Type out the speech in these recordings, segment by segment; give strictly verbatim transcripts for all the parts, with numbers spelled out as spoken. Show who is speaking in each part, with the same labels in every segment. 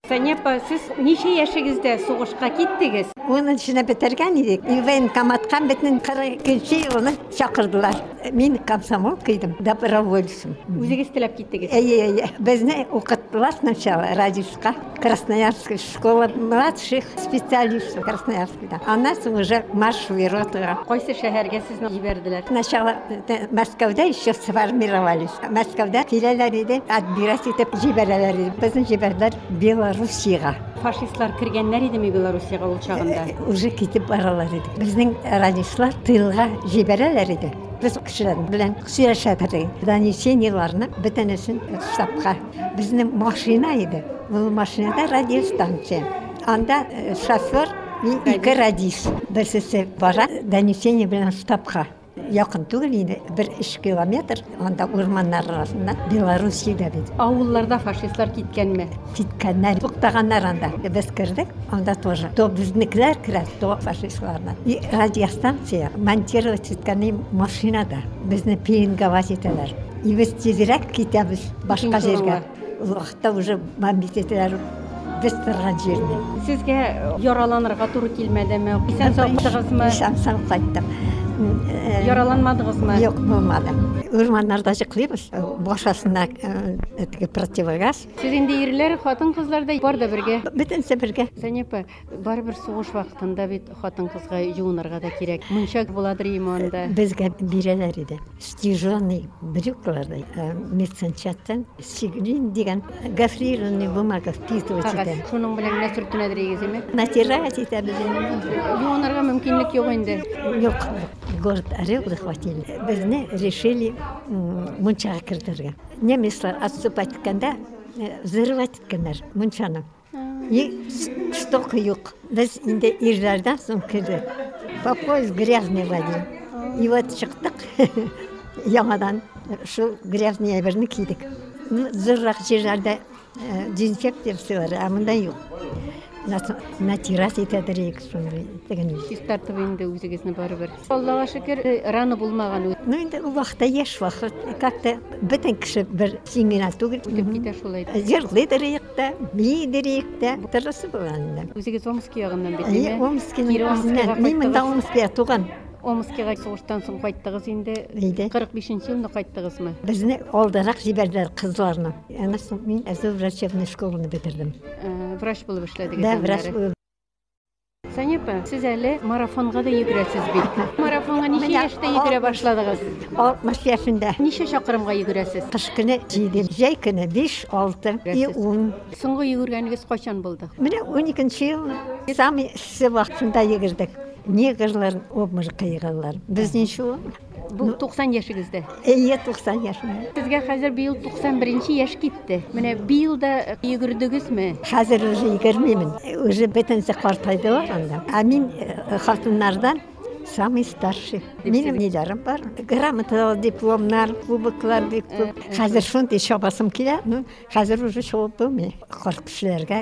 Speaker 1: Санепа, сіз неше яшігізде соғышқа кеттіңіз?
Speaker 2: Оның ішіне бітірген едік. Военкоматқа бітін қырық екінші жылы шақырдылар. Мен комсомол қидым, добровольцем.
Speaker 1: Өзіңіз тілеп кеттіңіз?
Speaker 2: Әйе, бізді оқыттылар сначала радиусқа. Красноярская школа младших специалистов Красноярскida. Андан соң уже маршевый ротаға.
Speaker 1: Қайсы шәһәрге сізні жіберділер?
Speaker 2: Сначала Москвада еще сформировались. Москвада келелер еді, отбирать етіп жіберелер еді. Біздің жіберділер Белоруссияға.
Speaker 1: Фашистлар кіргенлер еді ме Белоруссияға ол шағында?
Speaker 2: Уже кетіп баралар еді. Біздің радиослар тылға жіберелер еді. Біз кішілер білен сөйлесетірді. Донесенияларны бітінісін штабқа. Біздің машина еді. Бұл машинада радиостанция. Анда шофер и екі радист. Бірсісі бара донесение білен штабқа. Яқын түгіл еді, бір үш километр, анда ормандар арасында Белоруссияда беді.
Speaker 1: Ауылларда фашистлар кеткен ме?
Speaker 2: Кеткенлер, тоқтағандар анда. Біз кірдік, анда тоже. То біздікілер кіреді, то фашистлардан. И радиостанция монтировать еткені машинада. Бізді пейінговать етелер. И біз тезірек кетеміз башқа жерге. Уақытта уже бомбить етелер. Біз тұрған жеріне.
Speaker 1: Сізге яраланырға туры келмеді ме? Исән сау қайттыңыз ма?
Speaker 2: Исән сау қайттым.
Speaker 1: Яраланмадыңыз ма?
Speaker 2: Жоқ, болмады. Ормандарда жықлаймыз. Башасына противогаз.
Speaker 1: Сіз енді ерлер, қатын қызларда бар да бірге?
Speaker 2: Бітінсе бірге.
Speaker 1: Санепа, бар бір соғыш вақытында бет қатын қызға жуынарға да керек. Мұншақ боладыр емонда.
Speaker 2: Бізге берелер еді. Стижонный брюкларды медсанчаттан сиглин деген гофрированный бумага впитывать етен.
Speaker 1: Шуның білен не сүртінедір егізі
Speaker 2: Натирать етеміз.
Speaker 1: Жуынарға мүмкінлік жоқ енді?
Speaker 2: Жоқ. Город Орел захватили. Бізді решили мұншаға кірдірген. Немецлер отступать еткенде взрывать еткенер мұншаны. И штоқ жоқ. Біз енді ерлерден соң кірдік. По пояс грязный воде. И вот шықтық. Яңадан шул грязный әбірні кидік. Зыррақ жерлерде дезинфекция сылары, а мұнда жоқ. Натирать етедір ек сондай деген өз.
Speaker 1: Сіз тартып енді өзігізні бары бір. Аллаға шүкір, раны болмаған өз.
Speaker 2: Ну, енді ол вақытта еш вақыт. Как-то бітін кіші бір сеңгена түгіл.
Speaker 1: Өтіп кете шулайды.
Speaker 2: Жерледір екті, бейдір екті. Тұрысы болғанында.
Speaker 1: Өзігіз Омский ағынан беті ме?
Speaker 2: Омскінің өзінен. Мен мұнда Омскіға туған.
Speaker 1: Омскіға соғыштан соң қайттығыз енді қырық бесінші жылында қайттығыз ма?
Speaker 2: Бізді олдарақ жіберділер қызларына. Ана соң мен әзі врачебный школаны бітірдім.
Speaker 1: Врач болып ішледігі
Speaker 2: Да, врач болып.
Speaker 1: Санепа, сіз әлі марафонға да егіресіз бе? Марафонға неше яшта егіре башладығыз?
Speaker 2: алтмыш яшында.
Speaker 1: Неше шақырымға егіресіз?
Speaker 2: Қыш күні жейден, жай күні беш, алты, и он.
Speaker 1: Соңғы егіргеніңіз қашан болды?
Speaker 2: Міне он екінші жыл, самый ісі вақытында егірдік. Негрларын обмырыққа егілер. Біздің шу?
Speaker 1: Бұл тоқсан яшығызды?
Speaker 2: Әйе, тоқсан яшында.
Speaker 1: Сізге қазір биыл тоқсан бірінші яш кетті. Міне биыл да егірдігіз ме?
Speaker 2: Қазір уже егірмеймін. Уже бітінсе қартайды бар анда. А мен қатынлардан самый старший. Менің нелерім бар. Грамоталы дипломлар, кубоклар деп көп. Қазір шондай шабасым келе. Қазір уже шауып болмай. Қорқышыларға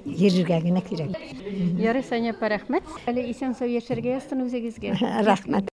Speaker 2: ержігәгіне керек.
Speaker 1: Яры Санепа, рахмет. Әлі исен сау ешерге естін өзіңізге.
Speaker 2: Рахмет.